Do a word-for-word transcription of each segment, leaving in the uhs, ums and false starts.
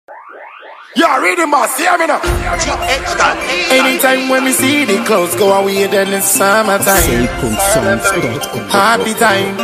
You're reading boss, hear me now. Anytime when we see the clothes go away, then it's summertime. Happy time,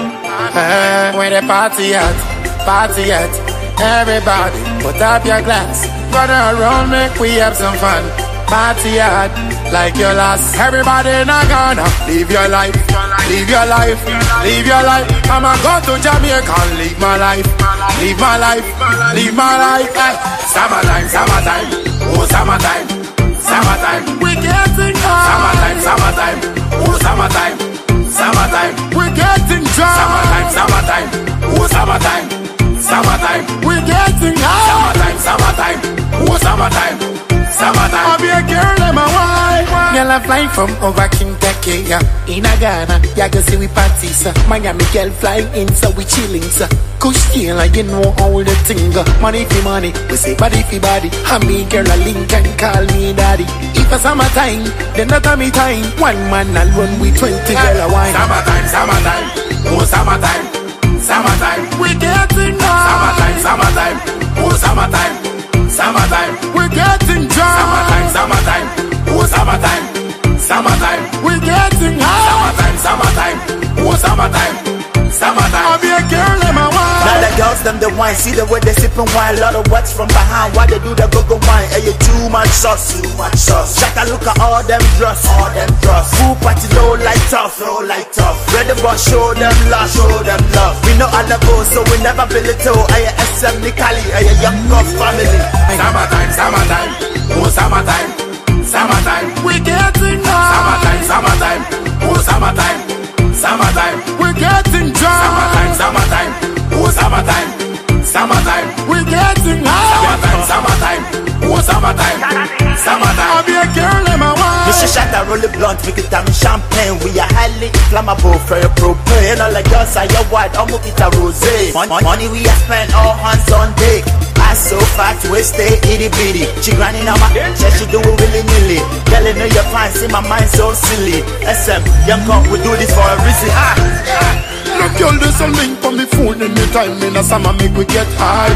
uh, when the party at, party at. Everybody, put up your glass. Gather around, make we have some fun. Party hard, like your last. Everybody not gonna live your life, live your life, live your life. I'ma go to Jamaica and live my life, live my life, live my life. Hey. Summertime, summertime, oh summertime, summertime. We getting high. Summertime, summertime, oh summertime, summertime. We getting drunk. Summertime, summertime, oh summertime, summertime. We getting high. Summertime, summertime, oh summertime. Summertime. I'll be a girl and my wife. Girl, I fly from over Kentucky, yeah. In a Ghana, yeah, go see we party, sir. Miami girl fly in, so we chilling, sir. Kush tail, you know all the thing. Money for money, we say body for body. And me girl a link and call me daddy. If a summertime, then not a me time. One man I'll run with twenty girl a wine. Summertime, summertime, oh summertime, summertime. We getting high. Summertime, summertime, oh summertime. Summertime, we're getting drunk. Summertime, summertime, oh summertime, summertime, we're getting high. Summertime, summertime, oh summertime, summertime. I'll be a girl in my wine. Now the girls them the wine, see the way they sipping wine. Lot of words from behind, why they do the go-go wine? Hey, you too much sauce, too much sauce. Check a look at all them drugs, all them drugs. Full party low like tough, low like tough. Ready for show them love, show them love. We know other goals, so we never feel it too. Hey, S M Nikali, hey, young girl family. Summertime, summertime, oh summertime, summertime. We getting high. Summertime, summertime, oh summertime, summertime. We getting drunk. Summertime, summertime, oh summertime, summertime. We getting high. Summertime, summertime, oh summertime, summertime. I'll be a girl in my wife. Mister Shot a roll the blunt, make it time champagne. We are highly inflammable for your propane. All like us are your white, I'll make it a rosé. Money, money we are spend all hands on deck. So fat, we stay itty bitty. She grinding on my chest, she do it willy nilly. Girl, you know you're fine, see my mind so silly. S M, young cop, we do this for a reason. Ah, yeah. Look, y'all, this a link for me phone anytime in the summer, make we get high.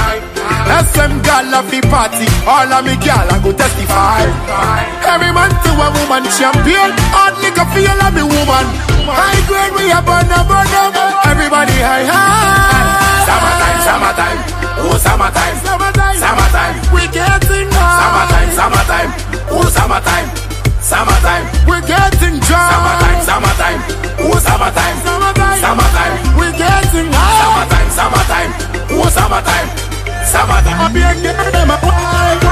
S M gal a fi party, all of me gal a go testify. Every man to a woman champion, hard liquor feel of me woman. High grade we a burn up, burn up. Everybody high, high. Summertime, summertime. Oh summertime, summertime, summertime, we getting high. Summertime, summertime, oh summertime, summertime, we getting drunk. Summertime, summertime, oh summertime, summertime, summertime, we getting high. Summertime, summertime, oh summertime, summertime. I'll be a girl in my wife.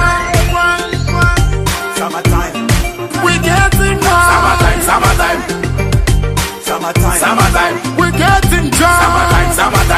Summertime, we getting high. Summertime, summertime, summertime, summertime, we getting drunk. Summertime, summertime.